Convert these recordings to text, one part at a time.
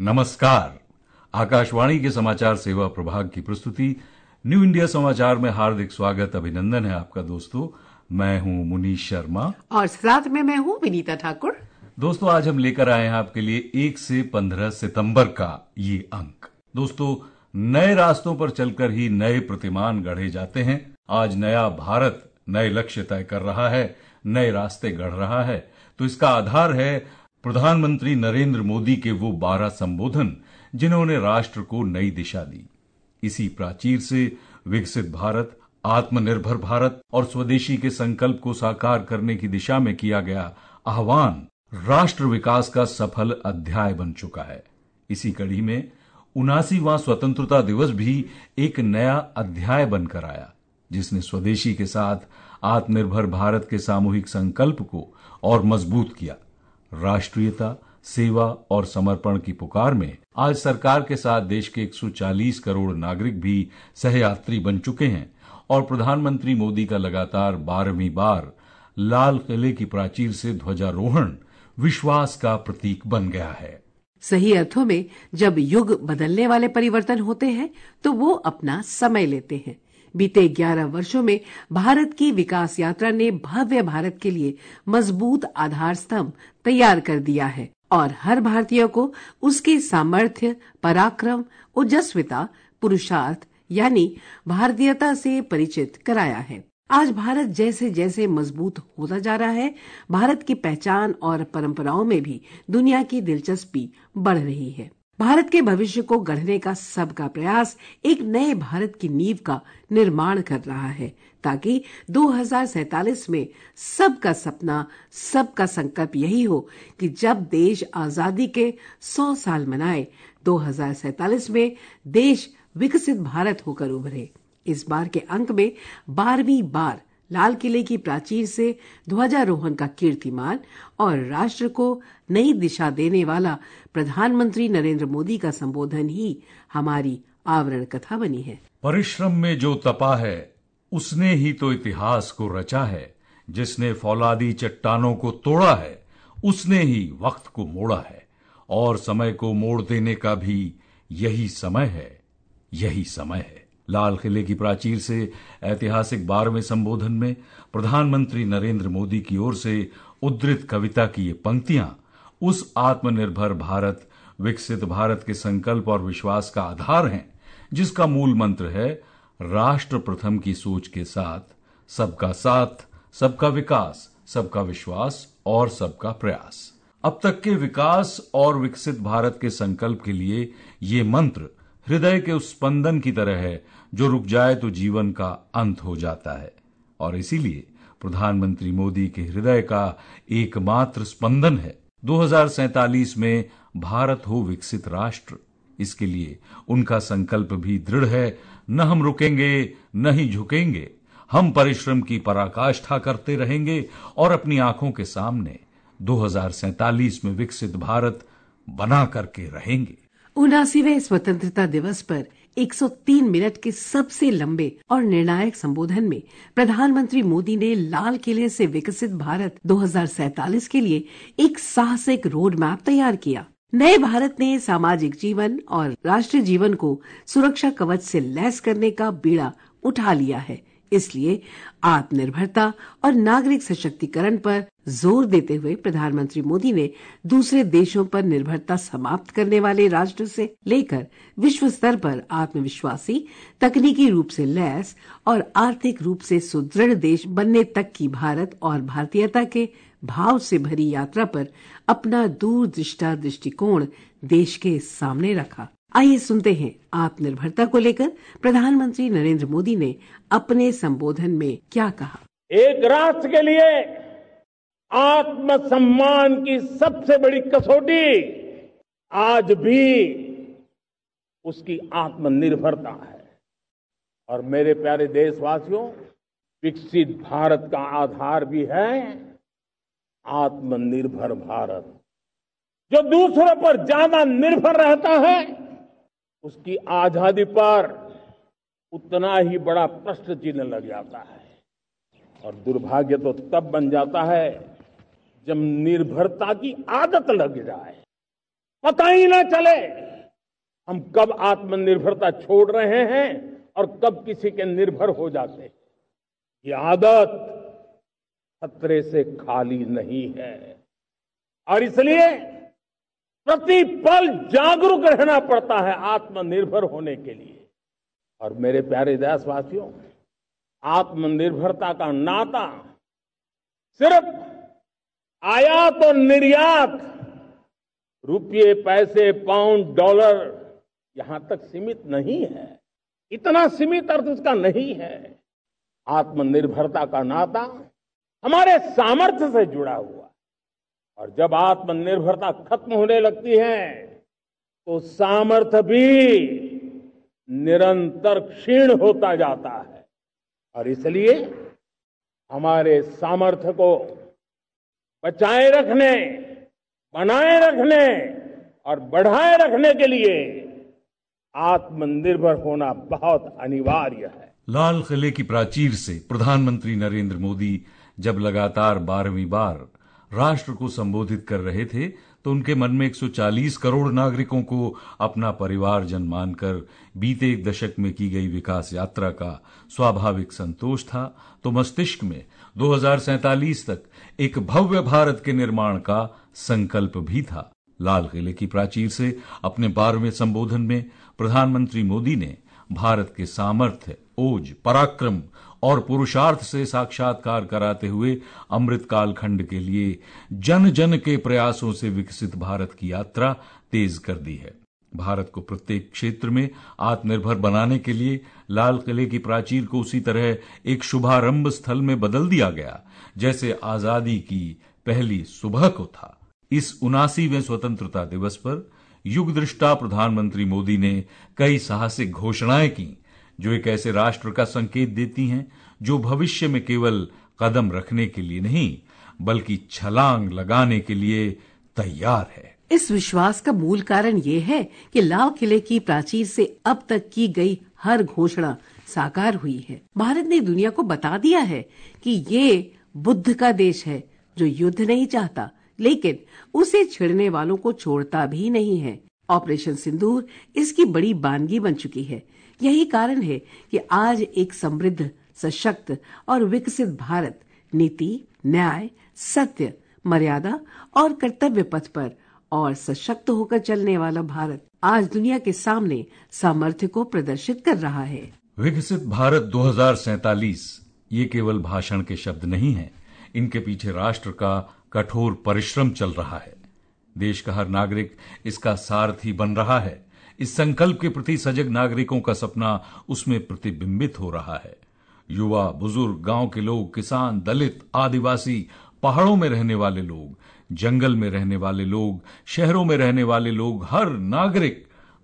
नमस्कार। आकाशवाणी के समाचार सेवा प्रभाग की प्रस्तुति न्यू इंडिया समाचार में हार्दिक स्वागत, अभिनंदन है आपका दोस्तों। मैं हूं मुनीश शर्मा और साथ में मैं हूं विनीता ठाकुर। दोस्तों, आज हम लेकर आए हैं आपके लिए 1 से 15 सितंबर का ये अंक। दोस्तों, नए रास्तों पर चलकर ही नए प्रतिमान गढ़े जाते हैं। आज नया भारत नए लक्ष्य तय कर रहा है, नए रास्ते गढ़ रहा है। तो इसका आधार है प्रधानमंत्री नरेंद्र मोदी के वो 12 संबोधन जिन्होंने राष्ट्र को नई दिशा दी। इसी प्राचीर से विकसित भारत, आत्मनिर्भर भारत और स्वदेशी के संकल्प को साकार करने की दिशा में किया गया आह्वान राष्ट्र विकास का सफल अध्याय बन चुका है। इसी कड़ी में 79वां स्वतंत्रता दिवस भी एक नया अध्याय बनकर आया, जिसने स्वदेशी के साथ आत्मनिर्भर भारत के सामूहिक संकल्प को और मजबूत किया। राष्ट्रीयता, सेवा और समर्पण की पुकार में आज सरकार के साथ देश के 140 करोड़ नागरिक भी सहयात्री बन चुके हैं और प्रधानमंत्री मोदी का लगातार 12वीं बार लाल किले की प्राचीर से ध्वजारोहण विश्वास का प्रतीक बन गया है। सही अर्थों में जब युग बदलने वाले परिवर्तन होते हैं तो वो अपना समय लेते हैं। बीते 11 वर्षों में भारत की विकास यात्रा ने भव्य भारत के लिए मजबूत आधार स्तंभ तैयार कर दिया है और हर भारतीय को उसके सामर्थ्य, पराक्रम, ओजस्विता, पुरुषार्थ यानी भारतीयता से परिचित कराया है। आज भारत जैसे जैसे मजबूत होता जा रहा है, भारत की पहचान और परंपराओं में भी दुनिया की दिलचस्पी बढ़ रही है। भारत के भविष्य को गढ़ने का सबका प्रयास एक नए भारत की नींव का निर्माण कर रहा है, ताकि 2047 में सबका सपना, सबका संकल्प यही हो कि जब देश आजादी के 100 साल मनाए, 2047 में देश विकसित भारत होकर उभरे। इस बार के अंक में 12वीं बार लाल किले की प्राचीर से ध्वजारोहण का कीर्तिमान और राष्ट्र को नई दिशा देने वाला प्रधानमंत्री नरेंद्र मोदी का संबोधन ही हमारी आवरण कथा बनी है। परिश्रम में जो तपा है उसने ही तो इतिहास को रचा है, जिसने फौलादी चट्टानों को तोड़ा है उसने ही वक्त को मोड़ा है, और समय को मोड़ देने का भी यही समय है, यही समय है। लाल किले की प्राचीर से ऐतिहासिक 12वें संबोधन में प्रधानमंत्री नरेंद्र मोदी की ओर से उद्धृत कविता की ये पंक्तियां उस आत्मनिर्भर भारत, विकसित भारत के संकल्प और विश्वास का आधार हैं, जिसका मूल मंत्र है राष्ट्र प्रथम की सोच के साथ साथ, सबका विकास, सबका विश्वास और सबका प्रयास। अब तक के विकास और विकसित भारत के संकल्प के लिए ये मंत्र हृदय के उस स्पंदन की तरह है जो रुक जाए तो जीवन का अंत हो जाता है, और इसीलिए प्रधानमंत्री मोदी के हृदय का एकमात्र स्पंदन है 2047 में भारत हो विकसित राष्ट्र। इसके लिए उनका संकल्प भी दृढ़ है, न हम रुकेंगे न ही झुकेंगे, हम परिश्रम की पराकाष्ठा करते रहेंगे और अपनी आंखों के सामने 2047 में विकसित भारत बना करके रहेंगे। 79वें स्वतंत्रता दिवस पर 103 मिनट के सबसे लंबे और निर्णायक संबोधन में प्रधानमंत्री मोदी ने लाल किले से विकसित भारत 2047 के लिए एक साहसिक रोड मैप तैयार किया। नए भारत ने सामाजिक जीवन और राष्ट्रीय जीवन को सुरक्षा कवच से लैस करने का बीड़ा उठा लिया है। इसलिए आत्मनिर्भरता और नागरिक सशक्तिकरण पर जोर देते हुए प्रधानमंत्री मोदी ने दूसरे देशों पर निर्भरता समाप्त करने वाले राष्ट्र से लेकर विश्व स्तर पर आत्मविश्वासी, तकनीकी रूप से लैस और आर्थिक रूप से सुदृढ़ देश बनने तक की भारत और भारतीयता के भाव से भरी यात्रा पर अपना दूरदृष्टा दृष्टिकोण देश के सामने रखा। आइए सुनते हैं आत्मनिर्भरता को लेकर प्रधानमंत्री नरेंद्र मोदी ने अपने संबोधन में क्या कहा। एक राष्ट्र के लिए आत्मसम्मान की सबसे बड़ी कसौटी आज भी उसकी आत्मनिर्भरता है। और मेरे प्यारे देशवासियों, विकसित भारत का आधार भी है आत्मनिर्भर भारत। जो दूसरों पर ज्यादा निर्भर रहता है उसकी आजादी पर उतना ही बड़ा प्रश्न चिन्ह लग जाता है, और दुर्भाग्य तो तब बन जाता है जब निर्भरता की आदत लग जाए। पता ही ना चले हम कब आत्मनिर्भरता छोड़ रहे हैं और कब किसी के निर्भर हो जाते हैं। ये आदत खतरे से खाली नहीं है और इसलिए प्रति पल जागरूक रहना पड़ता है आत्मनिर्भर होने के लिए। और मेरे प्यारे देशवासियों, आत्मनिर्भरता का नाता सिर्फ आयात और निर्यात, रुपये, पैसे, पाउंड, डॉलर यहां तक सीमित नहीं है। इतना सीमित अर्थ उसका नहीं है। आत्मनिर्भरता का नाता हमारे सामर्थ्य से जुड़ा हुआ। और जब आत्मनिर्भरता खत्म होने लगती है तो सामर्थ्य भी निरंतर क्षीण होता जाता है। और इसलिए हमारे सामर्थ्य को बचाए रखने, बनाए रखने और बढ़ाए रखने के लिए आत्मनिर्भर होना बहुत अनिवार्य है। लाल किले की प्राचीर से प्रधानमंत्री नरेंद्र मोदी जब लगातार 12वीं बार राष्ट्र को संबोधित कर रहे थे तो उनके मन में 140 करोड़ नागरिकों को अपना परिवारजन मानकर बीते एक दशक में की गई विकास यात्रा का स्वाभाविक संतोष था, तो मस्तिष्क में 2047 तक एक भव्य भारत के निर्माण का संकल्प भी था। लाल किले की प्राचीर से अपने 12वें संबोधन में प्रधानमंत्री मोदी ने भारत के सामर्थ्य, ओज, पराक्रम और पुरुषार्थ से साक्षात्कार कराते हुए अमृत काल खंड के लिए जन जन के प्रयासों से विकसित भारत की यात्रा तेज कर दी है। भारत को प्रत्येक क्षेत्र में आत्मनिर्भर बनाने के लिए लाल किले की प्राचीर को उसी तरह एक शुभारंभ स्थल में बदल दिया गया जैसे आजादी की पहली सुबह को था। इस 79वें स्वतंत्रता दिवस पर युग दृष्टा प्रधानमंत्री मोदी ने कई साहसिक घोषणाएं की जो एक ऐसे राष्ट्र का संकेत देती हैं जो भविष्य में केवल कदम रखने के लिए नहीं बल्कि छलांग लगाने के लिए तैयार है। इस विश्वास का मूल कारण ये है कि लाल किले की प्राचीर से अब तक की गई हर घोषणा साकार हुई है। भारत ने दुनिया को बता दिया है कि ये बुद्ध का देश है जो युद्ध नहीं चाहता लेकिन उसे छिड़ने वालों को छोड़ता भी नहीं है। ऑपरेशन सिंदूर इसकी बड़ी बानगी बन चुकी है। यही कारण है कि आज एक समृद्ध, सशक्त और विकसित भारत नीति, न्याय, सत्य, मर्यादा और कर्तव्य पथ पर और सशक्त होकर चलने वाला भारत आज दुनिया के सामने सामर्थ्य को प्रदर्शित कर रहा है। विकसित भारत 2047 ये केवल भाषण के शब्द नहीं है, इनके पीछे राष्ट्र का कठोर परिश्रम चल रहा है। देश का हर नागरिक इसका सारथी बन रहा है। इस संकल्प के प्रति सजग नागरिकों का सपना उसमें प्रतिबिंबित हो रहा है। युवा, बुजुर्ग, गांव के लोग, किसान, दलित, आदिवासी, पहाड़ों में रहने वाले लोग, जंगल में रहने वाले लोग, शहरों में रहने वाले लोग, हर नागरिक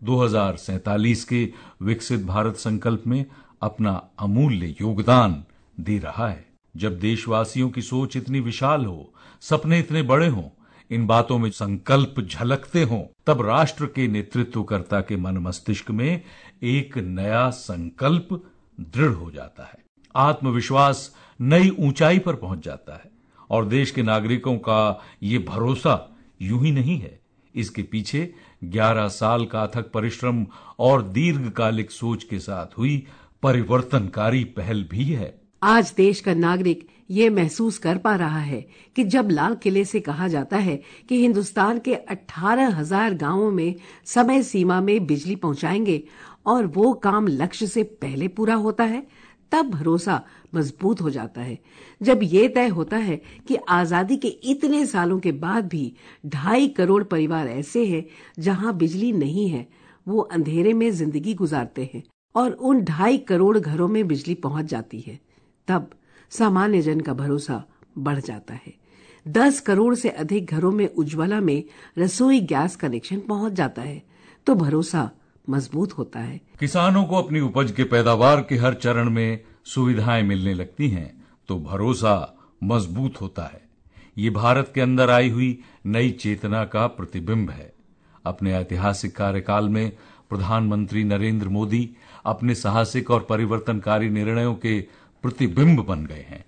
2047 के विकसित भारत संकल्प में अपना अमूल्य योगदान दे रहा है। जब देशवासियों की सोच इतनी विशाल हो, सपने इतने बड़े हों, इन बातों में संकल्प झलकते हों, तब राष्ट्र के नेतृत्वकर्ता के मन मस्तिष्क में एक नया संकल्प दृढ़ हो जाता है। आत्मविश्वास नई ऊंचाई पर पहुंच जाता है और देश के नागरिकों का ये भरोसा यूं ही नहीं है। इसके पीछे 11 साल का अथक परिश्रम और दीर्घकालिक सोच के साथ हुई परिवर्तनकारी पहल भी है। आज देश का नागरिक ये महसूस कर पा रहा है कि जब लाल किले से कहा जाता है कि हिंदुस्तान के 18,000 गांवों में समय सीमा में बिजली पहुंचाएंगे और वो काम लक्ष्य से पहले पूरा होता है, तब भरोसा मजबूत हो जाता है। जब ये तय होता है कि आजादी के इतने सालों के बाद भी 2.5 करोड़ परिवार ऐसे हैं जहां बिजली नहीं है, वो अंधेरे में जिंदगी गुजारते हैं और उन 2.5 करोड़ घरों में बिजली पहुंच जाती है, तब सामान्य जन का भरोसा बढ़ जाता है। 10 करोड़ से अधिक घरों में उज्ज्वला में रसोई गैस कनेक्शन पहुंच जाता है तो भरोसा मजबूत होता है। किसानों को अपनी उपज के पैदावार के हर चरण में सुविधाएं मिलने लगती हैं तो भरोसा मजबूत होता है। ये भारत के अंदर आई हुई नई चेतना का प्रतिबिंब है। अपने ऐतिहासिक कार्यकाल में प्रधानमंत्री नरेंद्र मोदी अपने साहसिक और परिवर्तनकारी निर्णयों के प्रतिबिंब बन गए हैं।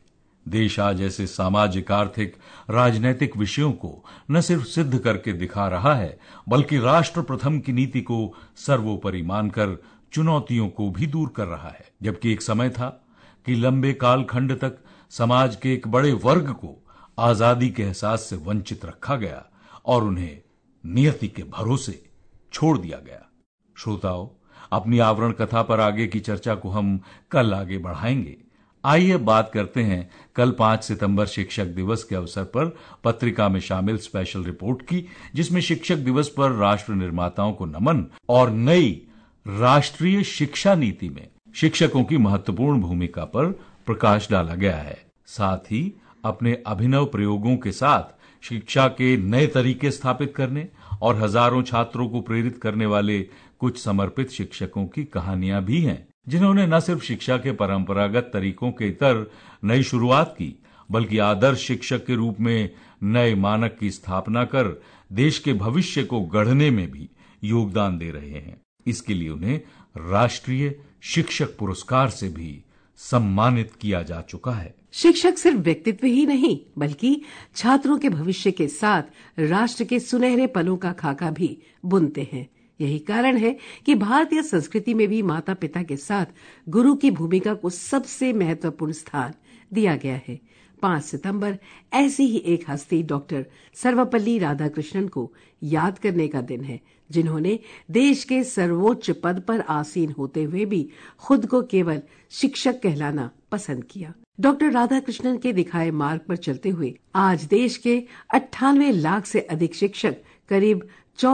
देश आज ऐसे सामाजिक, आर्थिक, राजनैतिक विषयों को न सिर्फ सिद्ध करके दिखा रहा है, बल्कि राष्ट्र प्रथम की नीति को सर्वोपरि मानकर चुनौतियों को भी दूर कर रहा है। जबकि एक समय था कि लंबे कालखंड तक समाज के एक बड़े वर्ग को आजादी के एहसास से वंचित रखा गया और उन्हें नियति के भरोसे छोड़ दिया गया। श्रोताओ, अपनी आवरण कथा पर आगे की चर्चा को हम कल आगे बढ़ाएंगे। आइए बात करते हैं कल 5 सितंबर शिक्षक दिवस के अवसर पर पत्रिका में शामिल स्पेशल रिपोर्ट की, जिसमें शिक्षक दिवस पर राष्ट्र निर्माताओं को नमन और नई राष्ट्रीय शिक्षा नीति में शिक्षकों की महत्वपूर्ण भूमिका पर प्रकाश डाला गया है। साथ ही अपने अभिनव प्रयोगों के साथ शिक्षा के नए तरीके स्थापित करने और हजारों छात्रों को प्रेरित करने वाले कुछ समर्पित शिक्षकों की कहानियां भी हैं, जिन्होंने न सिर्फ शिक्षा के परंपरागत तरीकों के इतर नई शुरुआत की, बल्कि आदर्श शिक्षक के रूप में नए मानक की स्थापना कर देश के भविष्य को गढ़ने में भी योगदान दे रहे हैं। इसके लिए उन्हें राष्ट्रीय शिक्षक पुरस्कार से भी सम्मानित किया जा चुका है। शिक्षक सिर्फ व्यक्तित्व ही नहीं, बल्कि छात्रों के भविष्य के साथ राष्ट्र के सुनहरे पलों का खाका भी बुनते हैं। यही कारण है कि भारतीय संस्कृति में भी माता पिता के साथ गुरु की भूमिका को सबसे महत्वपूर्ण स्थान दिया गया है। 5 सितंबर ऐसी ही एक हस्ती डॉक्टर सर्वपल्ली राधाकृष्णन को याद करने का दिन है, जिन्होंने देश के सर्वोच्च पद पर आसीन होते हुए भी खुद को केवल शिक्षक कहलाना पसंद किया। डॉक्टर राधाकृष्णन के दिखाए मार्ग पर चलते हुए आज देश के 98 लाख से अधिक शिक्षक करीब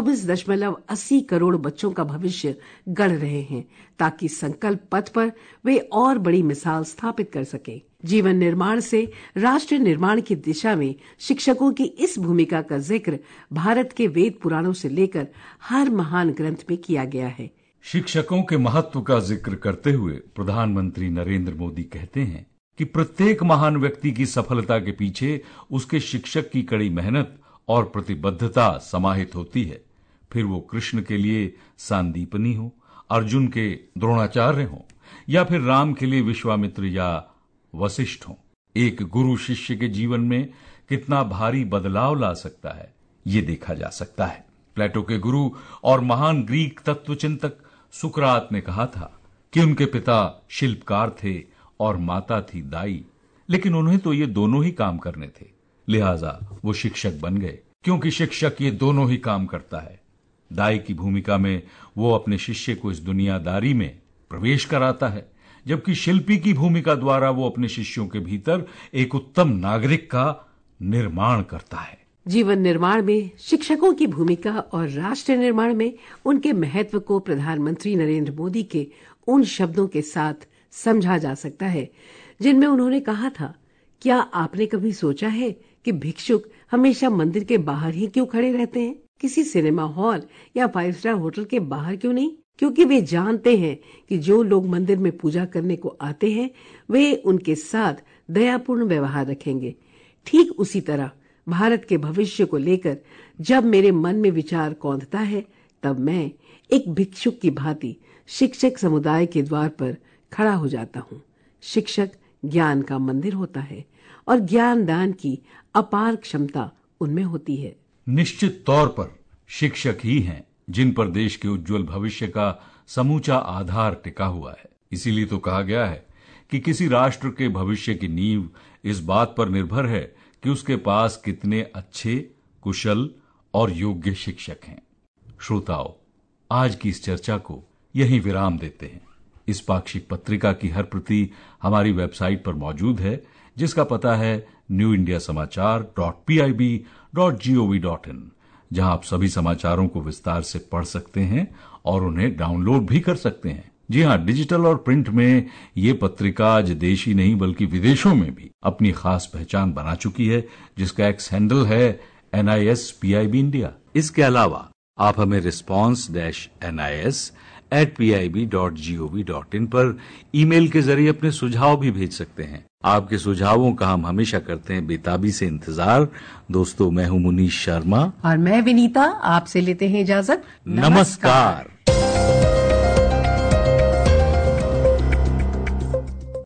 24.80 करोड़ बच्चों का भविष्य गढ़ रहे हैं, ताकि संकल्प पथ पर वे और बड़ी मिसाल स्थापित कर सकें। जीवन निर्माण से राष्ट्र निर्माण की दिशा में शिक्षकों की इस भूमिका का जिक्र भारत के वेद पुराणों से लेकर हर महान ग्रंथ में किया गया है। शिक्षकों के महत्व का जिक्र करते हुए प्रधानमंत्री नरेंद्र मोदी कहते हैं कि प्रत्येक महान व्यक्ति की सफलता के पीछे उसके शिक्षक की कड़ी मेहनत और प्रतिबद्धता समाहित होती है। फिर वो कृष्ण के लिए सांदीपनी हो, अर्जुन के द्रोणाचार्य हो, या फिर राम के लिए विश्वामित्र या वशिष्ठ हो। एक गुरु शिष्य के जीवन में कितना भारी बदलाव ला सकता है, ये देखा जा सकता है। प्लेटो के गुरु और महान ग्रीक तत्वचिंतक सुकरात ने कहा था कि उनके पिता शिल्पकार थे और माता थी दाई, लेकिन उन्हें तो ये दोनों ही काम करने थे, लिहाजा वो शिक्षक बन गए। क्योंकि शिक्षक ये दोनों ही काम करता है। दाई की भूमिका में वो अपने शिष्य को इस दुनियादारी में प्रवेश कराता है, जबकि शिल्पी की भूमिका द्वारा वो अपने शिष्यों के भीतर एक उत्तम नागरिक का निर्माण करता है। जीवन निर्माण में शिक्षकों की भूमिका और राष्ट्र निर्माण में उनके महत्व को प्रधानमंत्री नरेंद्र मोदी के उन शब्दों के साथ समझा जा सकता है जिनमें उन्होंने कहा था, क्या आपने कभी सोचा है कि भिक्षुक हमेशा मंदिर के बाहर ही क्यों खड़े रहते हैं? किसी सिनेमा हॉल या 5 स्टार होटल के बाहर क्यों नहीं? क्योंकि वे जानते हैं कि जो लोग मंदिर में पूजा करने को आते हैं वे उनके साथ दयापूर्ण व्यवहार रखेंगे। ठीक उसी तरह भारत के भविष्य को लेकर जब मेरे मन में विचार कौंधता है, तब मैं एक भिक्षुक की भांति शिक्षक समुदाय के द्वार पर खड़ा हो जाता हूँ। शिक्षक ज्ञान का मंदिर होता है और ज्ञान दान की अपार क्षमता उनमें होती है। निश्चित तौर पर शिक्षक ही हैं जिन पर देश के उज्जवल भविष्य का समूचा आधार टिका हुआ है। इसीलिए तो कहा गया है कि किसी राष्ट्र के भविष्य की नींव इस बात पर निर्भर है कि उसके पास कितने अच्छे, कुशल और योग्य शिक्षक हैं। श्रोताओ, आज की इस चर्चा को यहीं विराम देते हैं। इस पाक्षिक पत्रिका की हर प्रति हमारी वेबसाइट पर मौजूद है, जिसका पता है newindiasamachaar.pib.gov.in, जहां आप सभी समाचारों को विस्तार से पढ़ सकते हैं और उन्हें डाउनलोड भी कर सकते हैं। जी हां, डिजिटल और प्रिंट में ये पत्रिका आज देश ही नहीं बल्कि विदेशों में भी अपनी खास पहचान बना चुकी है, जिसका एक्स हैंडल है NISPIB इंडिया। इसके अलावा आप हमें response-NIS@pib.gov.in पर ईमेल के जरिए अपने सुझाव भी भेज सकते हैं। आपके सुझावों का हम हमेशा करते हैं बेताबी से इंतजार। दोस्तों, मैं हूं मुनीश शर्मा और मैं विनीता, आपसे लेते हैं इजाजत। नमस्कार।